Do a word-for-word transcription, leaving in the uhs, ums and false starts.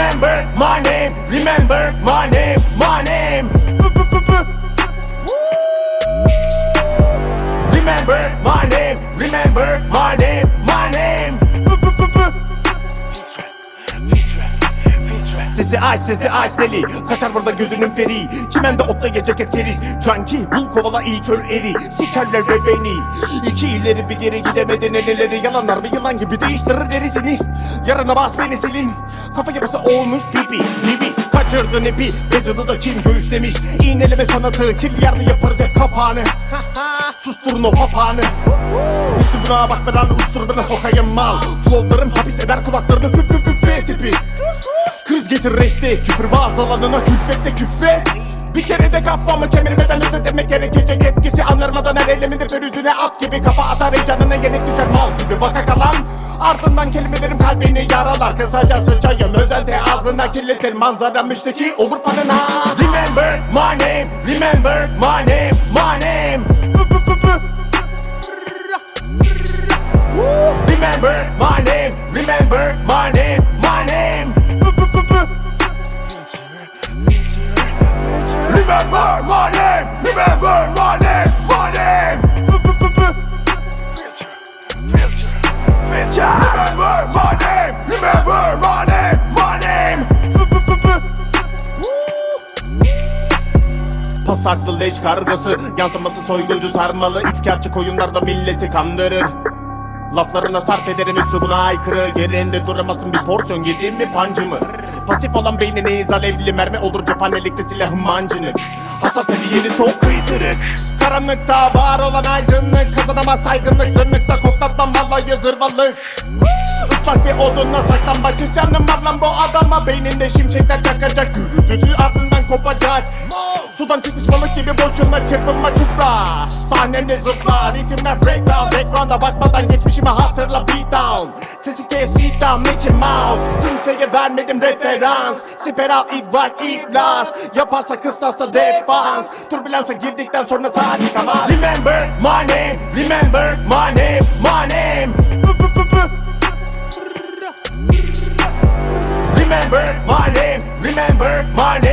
Remember my name, remember my name, my name. Remember my name, remember my name, my name. Sesi aç, sesi aç deli. Kaçar burada gözünün feri. Çimende otla gece hep keriz. Canki bul kovala iyi çöl eri. Sikerler ve beni. İki ileri bir geri gidemedin elleri. Yalanlar bir yılan gibi değiştirir derisini. Yarına bas beni silin. Kafa yapısı olmuş pipi gibi. Kaçırdın ipi, bedalı da kim göğüslemiş. İğneleme sanatı, kirli yerde yaparız hep kapağını. Susturun o papağanı. Üstüne bakmadan usturuna sokayım mal. Flowlarım hapis eder kulaklarını füp füp füp füp tipi. Kriz getir reşte, küfür bazı alanına külfette küfret. Bir kere de kafamı kemirmeden öte demek gerekecek etkisi. Anlarmadan her eleminde pürüzüne at gibi. Kafa atar heyecanına yenik düşer mal gibi. Baka kalan ardından kelimelerim kalbini yaralar. Kısaca sıçayım özelde ağzına kirletir. Manzara müşteki olur fanına. Remember my name, remember my name, my name. Remember my name, remember my name, my name. Remember my name, remember my name, my name. Remember my name, remember my name, my name. Pasaklı leş kargası, yansıması soyguncu sarmalı. Üçkağıtçı koyunlarda milleti kandırır. Laflarına sarf ederim üstü buna aykırı. Yerinde duramazsın bir porsiyon yediğim mi pancı mı? Pasif olan beyniniz alevli mermi olur cephanelikte silahım mancınık. Hasar seviyeniz çok kıytırık. Karanlıkta var olan aydınlık. Kazanamaz saygınlık zırnıkta koklatmam vallahi zırvalık. Islak bir odunla saklanmaç isyanım var lan bu adama. Beyninde şimşekler çakacak, gürültüsü ardından kopacak. Sudan çıkmış balık gibi boşuna çırpınma çupra. Sahnende zıpla, ritimler breakdown. Background'a bakmadan geçmişimi hatırla beatdown. Sesi kes sit down Mickey Mouse. Kimseye vermedim referans. Siper al idrak iflas. Yaparsa kıstasla defans. Türbülansa girdikten sonra sağa çıkamaz. Remember my name, remember my name, my name. Remember my name, remember my name.